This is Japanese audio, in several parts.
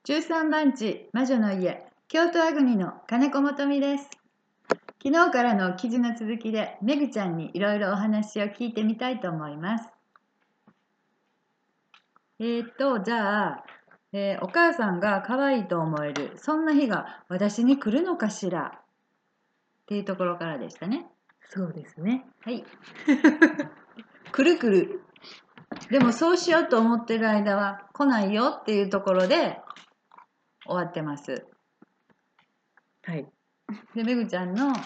13番地魔女の家京都アグニの金子もとみです。昨日からの記事の続きでめぐちゃんにいろいろお話を聞いてみたいと思います。じゃあ、お母さんが可愛いと思えるそんな日が私に来るのかしらっていうところからでしたね。 そうですね。 はい来る来る。でもそうしようと思ってる間は来ないよっていうところで終わってます。 はい。 でめぐちゃんの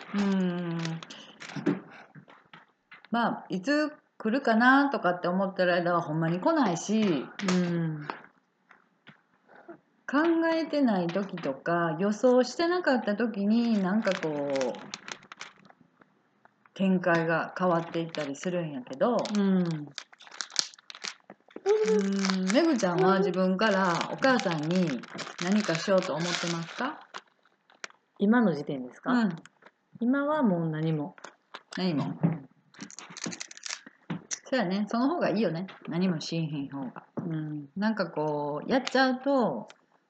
まあいつ来るかなとかって思ってる間はほんまに来ないし、考えてない時とか予想してなかった時になんかこう展開が変わっていったりするんやけど、めぐちゃんは自分からお母さんに何かしようと思ってますか？ 今の時点ですか？今はもう何も。 何も。そうやね、その方がいいよね。何もしんへん方が。なんかこうやっちゃうと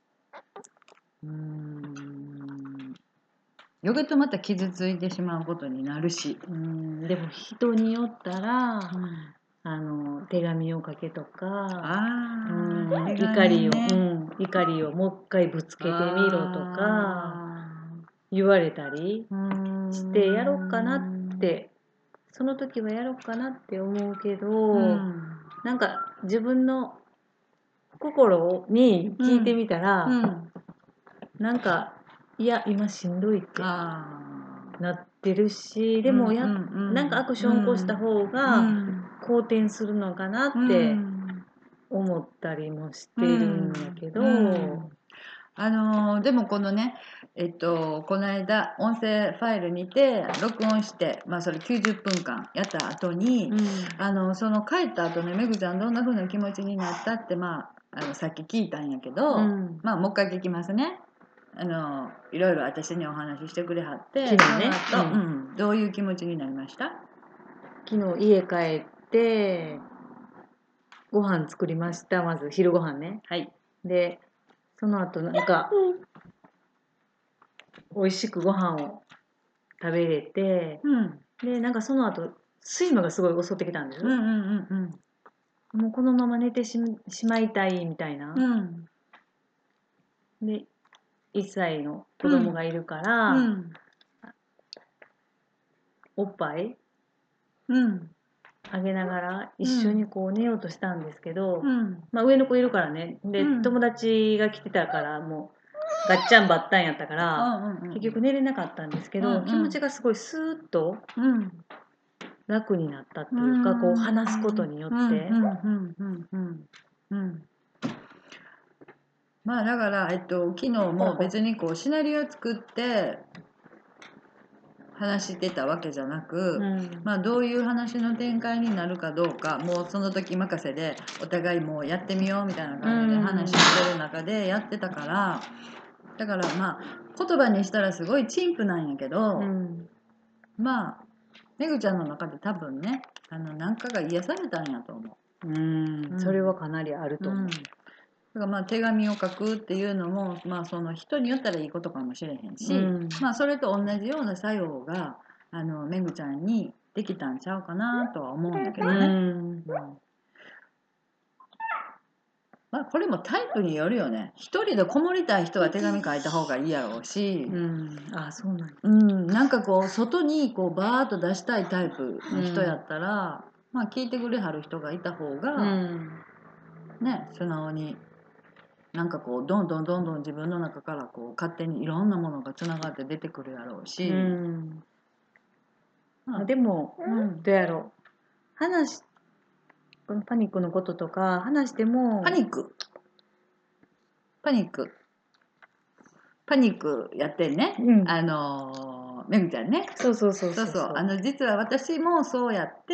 余計とまた傷ついてしまうことになるし、 でも人によったら、手紙を書けとか、怒りをもう一回ぶつけてみろとか言われたりしてやろうかなって、その時はやろうかなって思うけど、なんか自分の心に聞いてみたら、なんかいや今しんどいってなってるし、でもなんかアクション起こした方が好転するのかなって思ったりもしてるんやけど、 でもこのねこの間音声ファイルにて録音して、それ90分間やった後に、その帰った後ねめぐちゃんどんな風な気持ちになったって、さっき聞いたんやけど、もう一回聞きますね。いろいろ私にお話ししてくれはって昨日ね、 その後、どういう気持ちになりました？ 昨日家帰ってご飯作りました。まず昼ご飯ね。 はい。 でその後なんか美味しくご飯を食べれて、でなんかその後睡魔がすごい襲ってきたんですよ。もうこのまま寝てしまいたいみたいな。で1歳の子供がいるから、おっぱいあげながら一緒にこう寝ようとしたんですけど、上の子いるからね。で、友達が来てたからもうガッチャンバッタンやったから、結局寝れなかったんですけど、気持ちがすごいスーッと楽になったっていうか、こう話すことによって。 だから、昨日も別にこうシナリオ作って話してたわけじゃなく、どういう話の展開になるかどうかもうその時任せでお互いもうやってみようみたいな感じで話してる中でやってたから、だから言葉にしたらすごい陳腐なんやけど、めぐちゃんの中で多分ね何かが癒されたんやと思う。 それはかなりあると思う。 だから手紙を書くっていうのも、その人によったらいいことかもしれへんし、それと同じような作用がめぐちゃんにできたんちゃうかなとは思うんだけどね。これもタイプによるよね。一人でこもりたい人は手紙書いた方がいいやろうし、なんかこう外にこうバーッと出したいタイプの人やったら、聞いてくれはる人がいた方が、ね、素直になんかこうどんどん自分の中からこう勝手にいろんなものがつながって出てくるやろうし、 でも、どうやろう、このパニックのこととか話してもパニックやってんね、めぐちゃんね。 そう実は私もそうやって、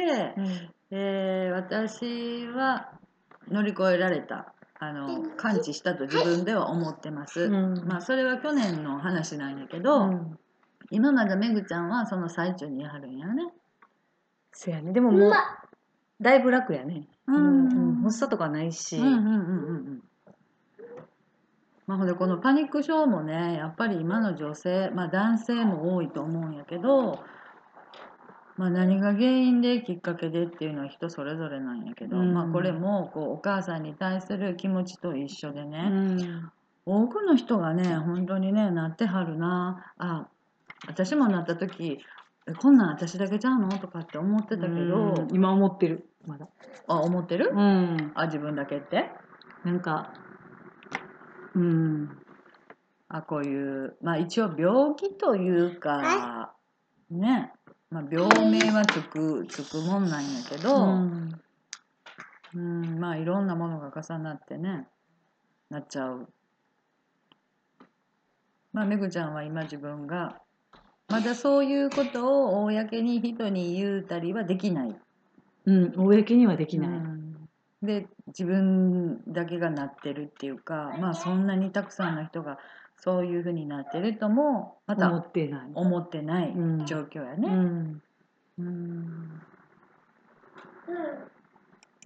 私は乗り越えられた完治したと自分では思ってます。それは去年の話なんやけど、今まだめぐちゃんはその最中にやはるんやね。 そやね。でももうだいぶ楽やね。発作とかないし。 ほんでこのパニック症もねやっぱり今の女性、男性も多いと思うんやけど、何が原因できっかけでっていうのは人それぞれなんやけど、これもこうお母さんに対する気持ちと一緒でね、多くの人がね本当にねなってはるなあ。私もなった時こんなん私だけちゃうのとかって思ってたけど、 今思ってるまだ。 思ってる？自分だけって？ なんかこういう一応病気というかね、病名はつくもんなんやけど、いろんなものが重なってねなっちゃう。めぐちゃんは今自分がまだそういうことを公に人に言うたりはできない。 公にはできない。 で自分だけがなってるっていうか、そんなにたくさんの人がそういうふうになってるともまた思ってない状況やね。